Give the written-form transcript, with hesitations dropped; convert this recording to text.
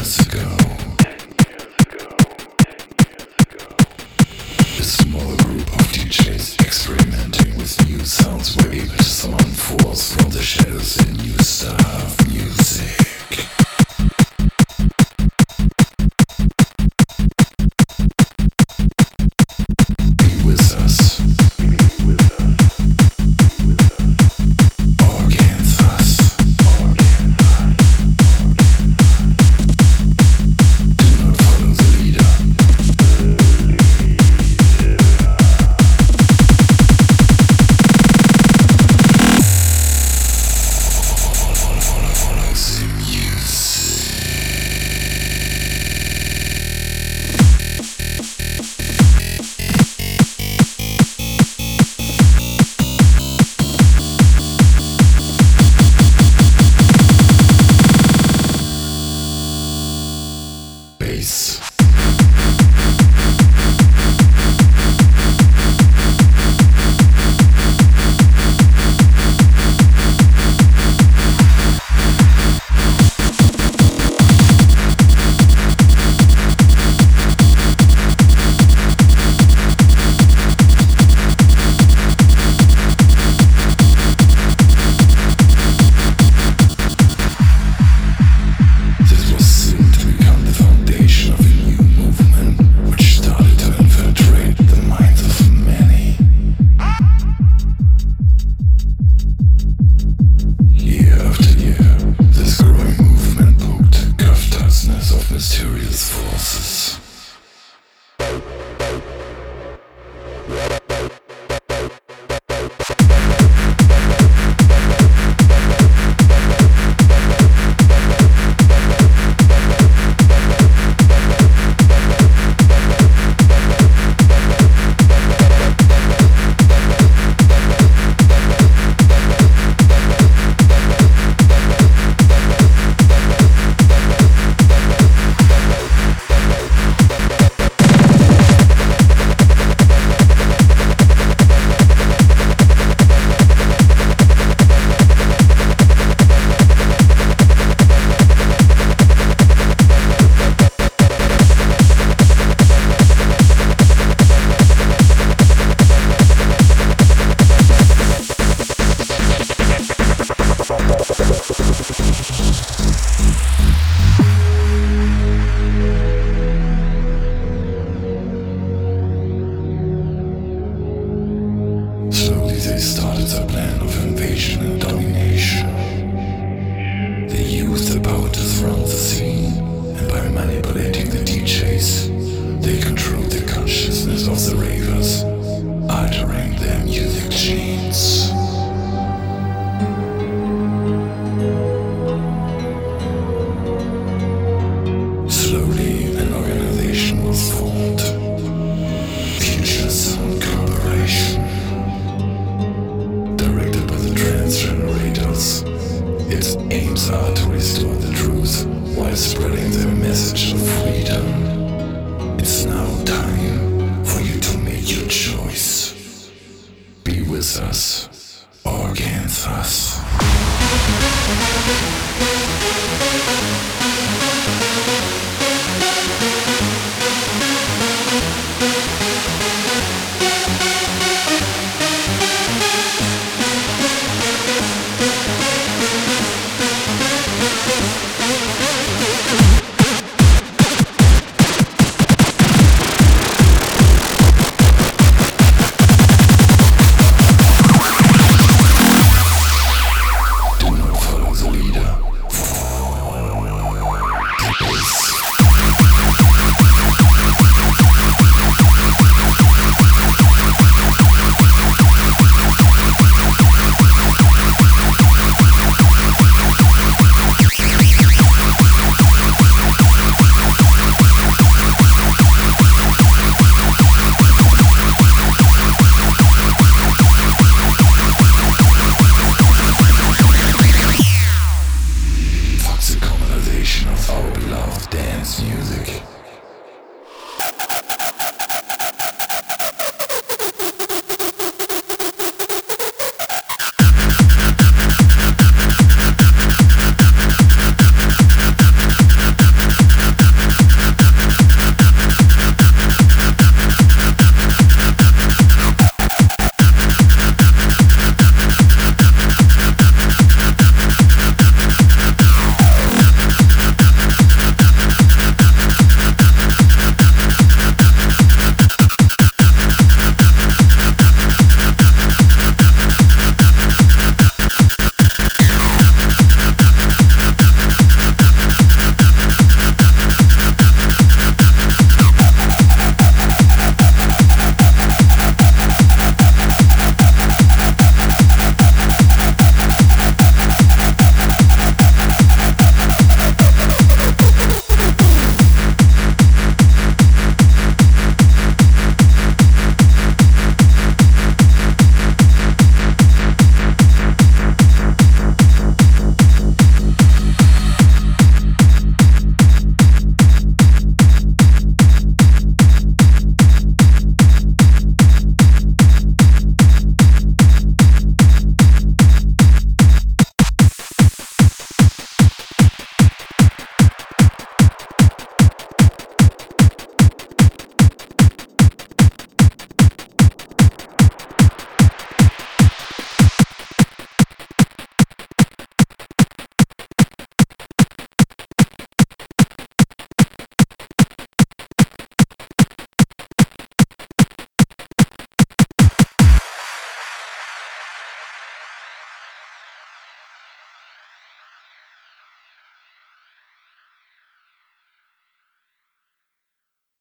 years ago, a small group of DJs experimenting with new sounds were able to summon force from the shadows in new style of music. Be with us. Bass. Mysterious forces. Slowly they started a plan of invasion and domination. They used the power to surround the scene, and by manipulating the DJs, they controlled the consciousness of the ravers, altering their music genes. Slowly an organization was formed, Future Sound Corporation. Generators. Its aims are to restore the truth while spreading the message of freedom. It's now time for you to make your choice. Be with us or against us. Our beloved dance music.